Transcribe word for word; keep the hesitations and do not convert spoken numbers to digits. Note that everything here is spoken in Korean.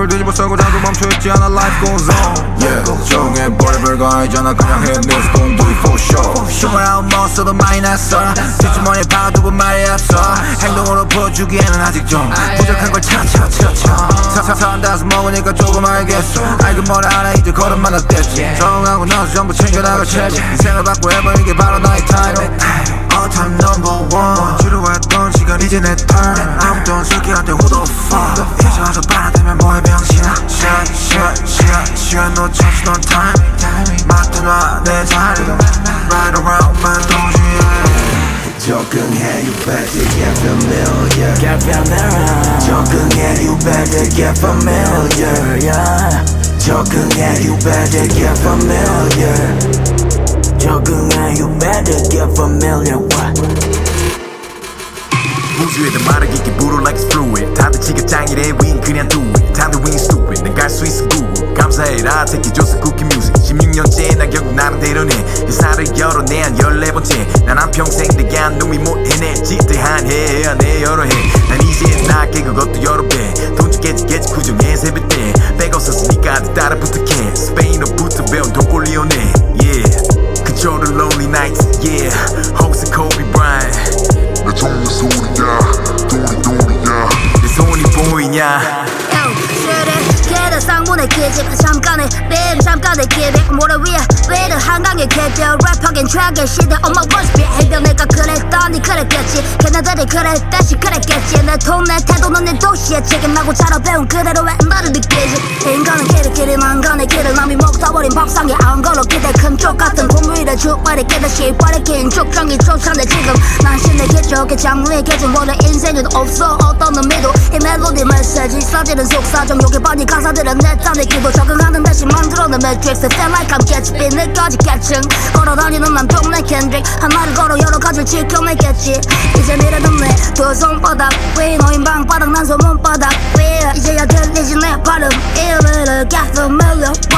걸 뒤집어 쓰고 자도 멈춰있지 않아 life goes on yeah 정해버려 별거 아니잖아 그냥 해 Let's gon' do it for sure 숨을 아웃 먹어도 많이 났어 뒷주머니에 박아두고 말이 앞서 행동으로 보여주기에는 아직 좀 부족한 걸 찾아 찾아 사사사한다서 먹으니까 조금 알겠어 알긴 뭐라 하나 이제 걸음만 어땠지 적응하고 나서 전부 챙겨나갈 체질 인생을 바꿔해버린 게 바로 나의 타이틀 All time number one 지루했던 시간 이제 내 turn 아무도 새끼한테 who the fuck 이제 와서 빨아들면 뭐해 병신아 시간 시간 시간 시간 놓쳤어 넌 타이밍 맡아놔 내 자리 Right around my 도시에 적응해 you better get familiar Get familiar 적응해 you better get familiar yeah. 적응해 you better get familiar 적응해 you better get familiar what? 우주에도 말하기기 불어 like it's fluid 다들 지가 짱이래 we ain't 그냥 do it 다들 we ain't stupid 난 갈 수 있어 Google 감사해라 택해줘서 쿠키 뮤직 십육 년째 난 결국 나름대로 내 회사를 열어내 한 열네 번째 난 한평생 내게 한 놈이 못 해냈지 대한해 내 여러 해난 이제 나게 그것도 여러 배돈 주겠지 구정의 새벽 때 빼고 섰으니까 따라 부탁해 스페인어부터 배운 돈꼴리오네 yeah 그초를 lonely nights yeah 혹시 Kobe Bryant 내 종류 소리야 돈이 돈이야 내 손이 보이냐 걔들 쌍문의 기집 잠깐의 빔 잠깐의 기비 모래 위에 위드 한강의 개별 랩하긴 트랙의 시대 엄마 원스피 해변 내가 그랬더니 그랬겠지 걔네들이 그랬듯이 그랬겠지 내 돈 내 태도는 내 도시에 책임나고 자라 배운 그대로의 너를 느끼지 인간은 길이길이 망간의 길을 남이 먹다버린 밥상에 안 걸어 기대 큰 쪽 같은 공무일에 죽발이 깨듯이 버리긴 죽정이 쫓아내 지금 난 신의 기적의 장르의 계정 원래 인생은 없어 어떤 의미도 이 멜로디 메시지 사진은 속사정 여기 바니 가사들은 내 딴에 기도 적응하는 대신 만들어낸 매트릭스 Feel like I'm catching 느껴지겠층 걸어다니는 난 동네 캔드릭 하나를 걸어 여러 가지를 지켜내겠지 이제 미래는 내 두 손바닥 위 너인 방바닥 난 소문바닥 위 이제야 들리지 내 발음 It will get familiar